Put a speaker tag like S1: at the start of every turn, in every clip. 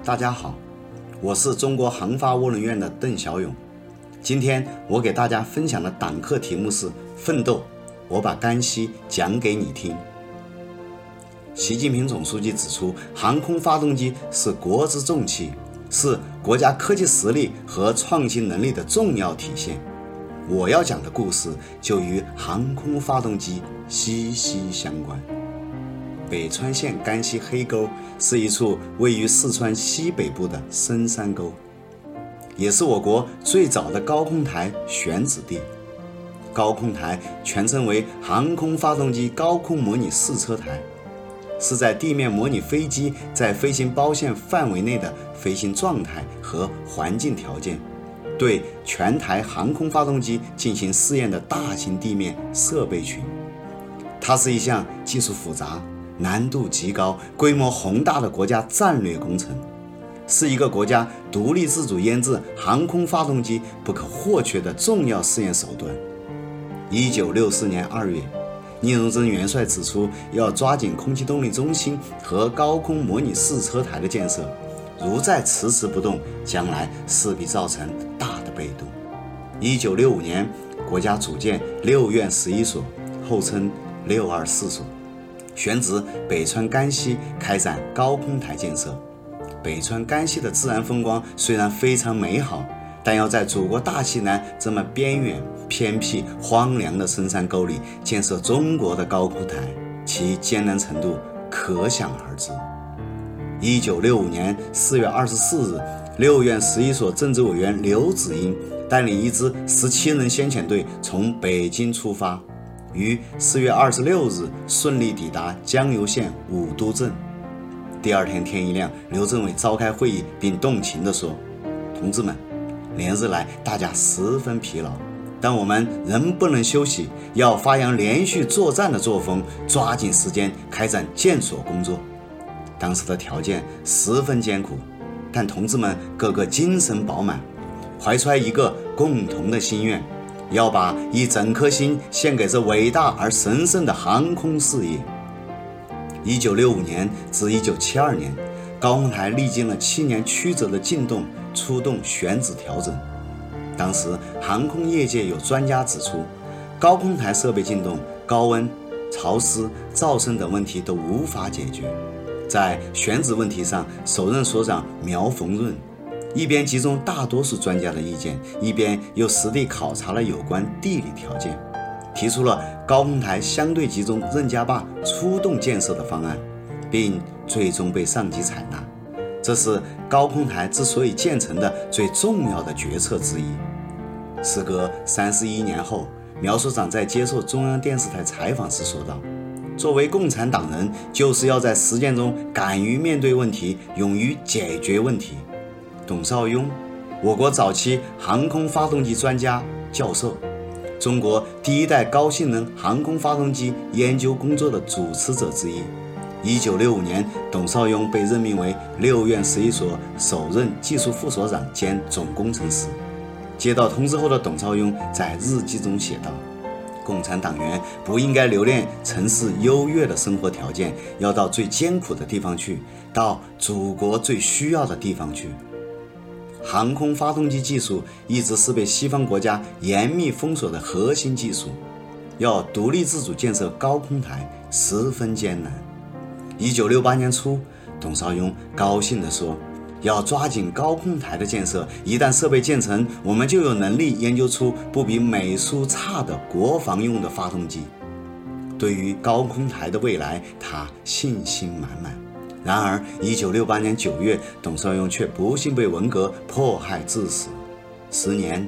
S1: 大家好，我是中国航发涡轮院的邓小勇。今天我给大家分享的党课题目是奋斗，我把甘溪讲给你听。习近平总书记指出，航空发动机是国之重器，是国家科技实力和创新能力的重要体现。我要讲的故事就与航空发动机息息相关。北川县甘溪黑沟是一处位于四川西北部的深山沟，也是我国最早的高空台选址地。高空台全称为航空发动机高空模拟试车台，是在地面模拟飞机在飞行包线范围内的飞行状态和环境条件，对全台航空发动机进行试验的大型地面设备群。它是一项技术复杂、难度极高、规模宏大的国家战略工程，是一个国家独立自主研制航空发动机不可或缺的重要试验手段。1964年2月，聂荣臻元帅指出，要抓紧空气动力中心和高空模拟试车台的建设，如再迟迟不动，将来势必造成大的被动。1965年，国家组建6院11所，后称624所，选址北川甘溪开展高空台建设。北川甘溪的自然风光虽然非常美好，但要在祖国大西南这么边远、偏僻、荒凉的深山沟里建设中国的高空台，其艰难程度可想而知。1965年4月24日，6院11所政治委员刘子英带领一支17人先遣队从北京出发，于4月26日顺利抵达江油县五都镇。第二天天一亮，刘政委召开会议，并动情地说：“同志们，连日来大家十分疲劳，但我们仍不能休息，要发扬连续作战的作风，抓紧时间开展建所工作。”当时的条件十分艰苦，但同志们个个精神饱满，怀揣一个共同的心愿，要把一整颗心献给这伟大而神圣的航空事业。1965年至1972年，高空台历经了7年曲折的进动，出动选址调整。当时航空业界有专家指出，高空台设备进动，高温、潮湿、噪声等问题都无法解决。在选址问题上，首任所长苗逢润一边集中大多数专家的意见，一边又实地考察了有关地理条件，提出了高空台相对集中任家坝出动建设的方案，并最终被上级采纳。这是高空台之所以建成的最重要的决策之一。时隔31年后，苗所长在接受中央电视台采访时说道：“作为共产党人，就是要在实践中敢于面对问题，勇于解决问题。”董绍庸，我国早期航空发动机专家、教授，中国第一代高性能航空发动机研究工作的主持者之一。1965年，董绍庸被任命为6院11所首任技术副所长兼总工程师。接到通知后的董绍庸在日记中写道：“共产党员不应该留恋城市优越的生活条件，要到最艰苦的地方去，到祖国最需要的地方去。”航空发动机技术一直是被西方国家严密封锁的核心技术，要独立自主建设高空台十分艰难。1968年初，董绍庸高兴地说：“要抓紧高空台的建设，一旦设备建成，我们就有能力研究出不比美苏差的国防用的发动机。”对于高空台的未来，他信心满满。然而1968年9月，董绍庸却不幸被文革迫害致死，时年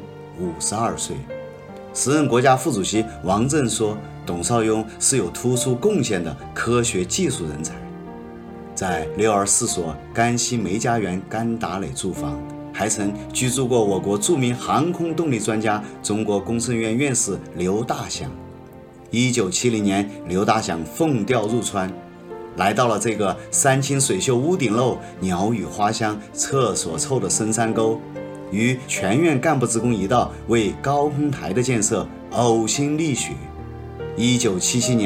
S1: 52岁。时任国家副主席王震说，董绍庸是有突出贡献的科学技术人才。在624所甘溪梅家园甘达垒住房，还曾居住过我国著名航空动力专家、中国工程院院士刘大享。1970年，刘大享奉调入川，来到了这个山清水秀、屋顶漏、鸟语花香、厕所臭的深山沟，与全院干部职工一道为高空台的建设呕心沥血。1977年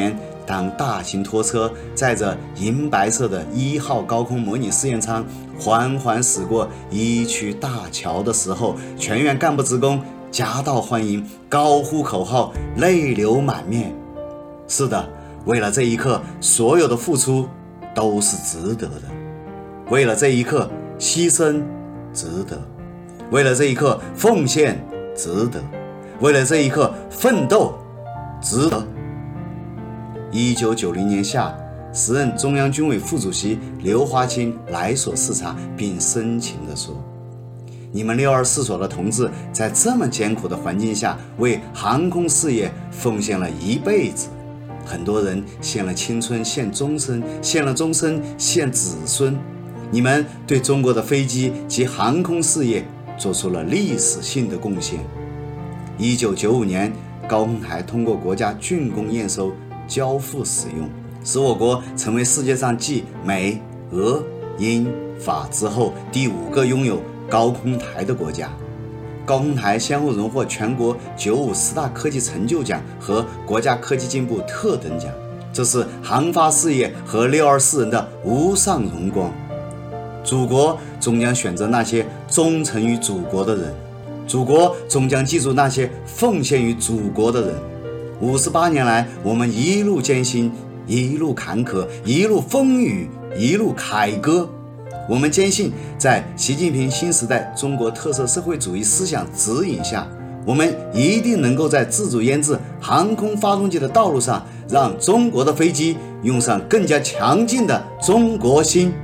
S1: 当大型拖车载着银白色的1号高空模拟试验舱缓缓驶过一区大桥的时候，全员干部职工夹道欢迎，高呼口号，泪流满面。是的，为了这一刻，所有的付出都是值得的。为了这一刻，牺牲值得；为了这一刻，奉献值得；为了这一刻，奋斗值得。1990年夏，时任中央军委副主席刘华清来所视察，并深情地说：“你们624所的同志在这么艰苦的环境下，为航空事业奉献了一辈子。很多人献了青春，献终身，献了终身，献子孙。你们对中国的飞机及航空事业做出了历史性的贡献。”1995年，高空台通过国家竣工验收交付使用，使我国成为世界上继美、俄、英、法之后第5个拥有高空台的国家。高空台先后荣获全国9510大科技成就奖和国家科技进步特等奖，这是航发事业和624人的无上荣光。祖国终将选择那些忠诚于祖国的人，祖国终将记住那些奉献于祖国的人。58年来，我们一路艰辛，一路坎坷，一路风雨，一路凯歌。我们坚信，在习近平新时代中国特色社会主义思想指引下，我们一定能够在自主研制航空发动机的道路上，让中国的飞机用上更加强劲的中国心。